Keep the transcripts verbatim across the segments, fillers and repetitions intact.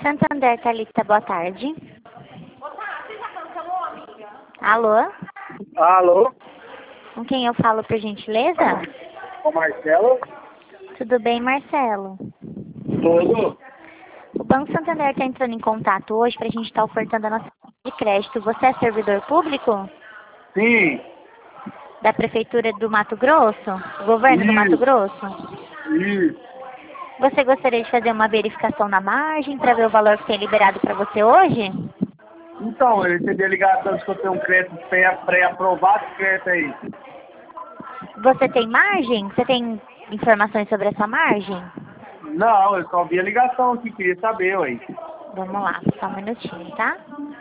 Santander, Thalita, boa tarde. Alô? Alô? Com quem eu falo, por gentileza? Com Marcelo? Tudo bem, Marcelo? Tudo? O Banco Santander está entrando em contato hoje para a gente estar ofertando a nossa linha de crédito. Você é servidor público Sim. da Prefeitura do Mato Grosso? Governo do Mato Isso. Grosso? Isso. Você gostaria de fazer uma verificação na margem para ver o valor que tem liberado para você hoje? Então, eu recebi a ligação de que eu tenho um crédito pré- pré-aprovado, que crédito aí? Você tem margem? Você tem informações sobre essa margem? Não, eu só vi a ligação aqui, queria saber, ué. Vamos lá, só um minutinho, tá?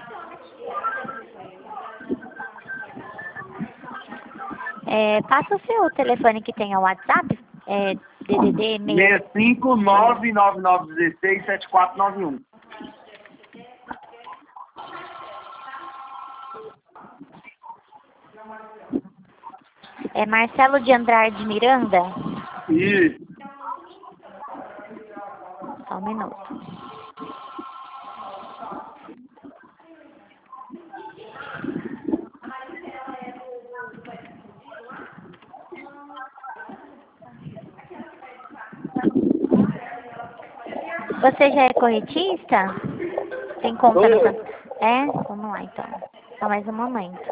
É, passa o seu telefone que tem o WhatsApp, é D D D meio... seis cinco nove nove nove um seis sete quatro nove um. É Marcelo de Andrade Miranda? Isso. Só um minuto. Você já é corretista? Tem conta no... San- É? Vamos lá, então. Só mais um momento.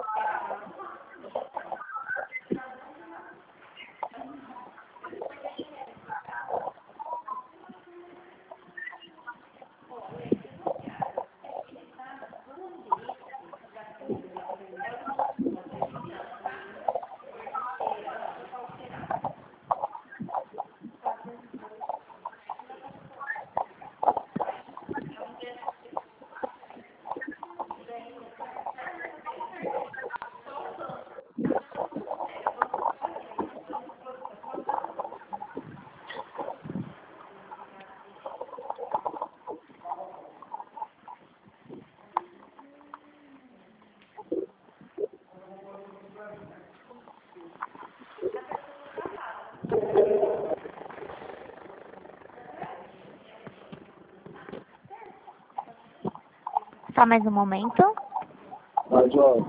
Só mais um momento. Tá, João.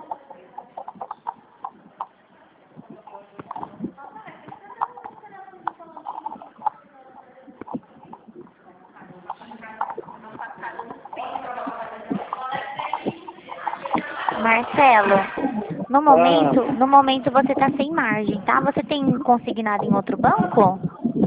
Marcelo, no momento, no momento você está sem margem, tá? Você tem consignado em outro banco?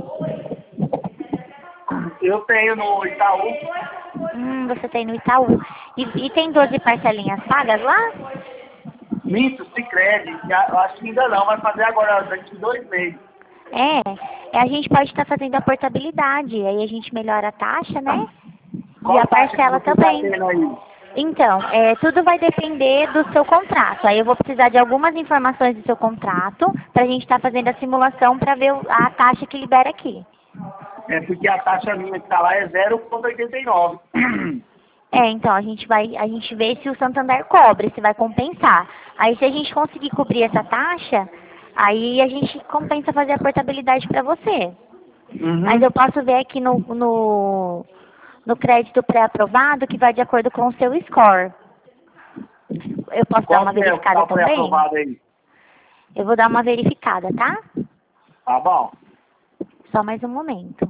Eu tenho no Itaú. Hum, você tem no Itaú. E, e tem doze parcelinhas pagas lá? Minto, Sicredi. Já- Eu acho que ainda não, vai fazer agora, daqui dois meses. É, é, a gente pode estar fazendo a portabilidade, aí a gente melhora a taxa, né? E Qual a taxa que parcela você tá também. tendo aí? Então, é, tudo vai depender do seu contrato. Aí eu vou precisar de algumas informações do seu contrato para a gente estar fazendo a simulação para ver o- a taxa que libera aqui. É porque a taxa minha que tá lá é zero vírgula oitenta e nove. É, então a gente vai, a gente vê se o Santander cobre, se vai compensar. Aí se a gente conseguir cobrir essa taxa, aí a gente compensa fazer a portabilidade para você. Mas Uhum. eu posso ver aqui no, no, no crédito pré-aprovado que vai de acordo com o seu score. Eu posso dar Qual uma que é o que verificada tá também? pré-aprovado aí? Eu vou dar uma verificada, tá? Tá bom. Só mais um momento.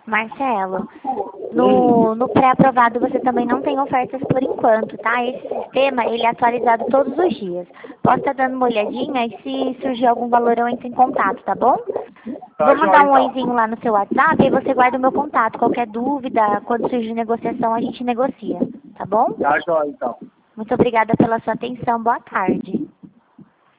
Marcelo, no, no pré-aprovado você também não tem ofertas por enquanto, tá? Esse sistema, ele é atualizado todos os dias. Posso estar dando uma olhadinha e se surgir algum valor eu entro em contato, tá bom? Tá Vou mandar joia, um então. oizinho lá no seu WhatsApp e você guarda o meu contato. Qualquer dúvida, quando surgir negociação, a gente negocia, tá bom? Tá joia, então. Muito obrigada pela sua atenção. Boa tarde.